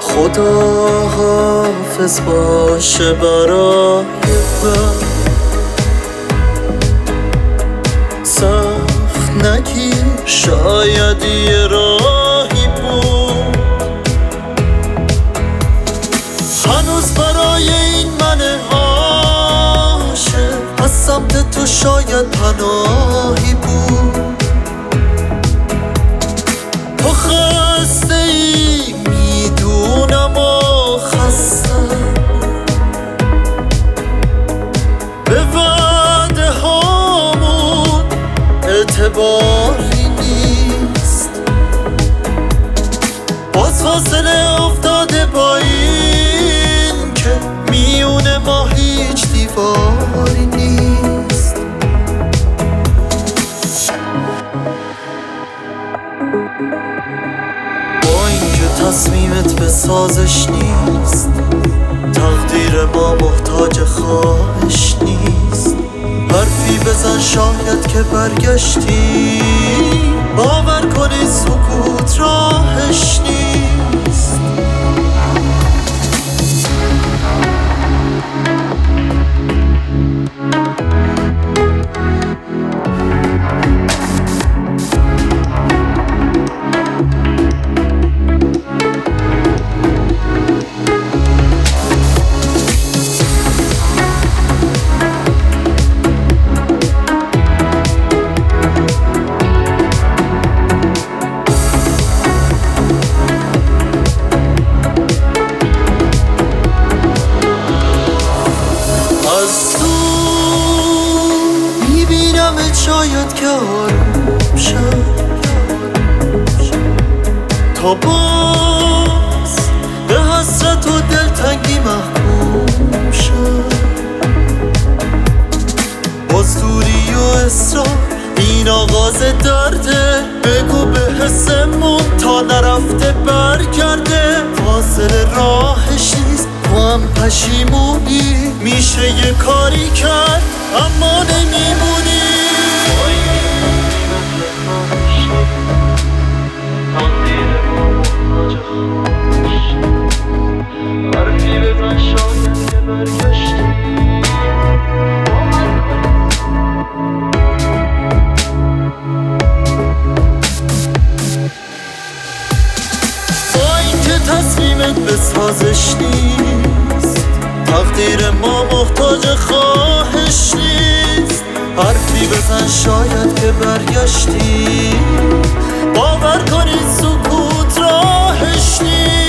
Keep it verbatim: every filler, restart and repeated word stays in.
خدا حافظ باشه برای من، سخت نگیر شاید یه راهی بود، هنوز برای این من عاشق از سمت تو شاید پناهی بود. تو خسته ای میدونم و خستم، به وعده هامون اعتباری نیست، باز فاصله افتاده با این که میونه ما هیچ دیواری نیست. با اینکه تصمیمت به سازش نیست، تقدیر ما محتاج خواهش نیست، حرفی بزن شاید که برگشتی، باور کنی سکوت راهش نیست. از تو میبینمت شاید که آروم شد، تا باز به حسرت و دلتنگی محکوم شد. باز دوری و اصرار این آغاز درده، بگو به حسمون تا نرفته برگرده، فاصله راهش نیست تو هم پشیمونی، میشه یه کاری کرد اما نمیمونی. حرفی بزن شاید که برگشتی، با اینکه تصمیمت به سازش نیست، تقدیر ما محتاج خواهش نیست، حرفی بزن شاید که برگشتی، باور کنی سکوت راهش نیست.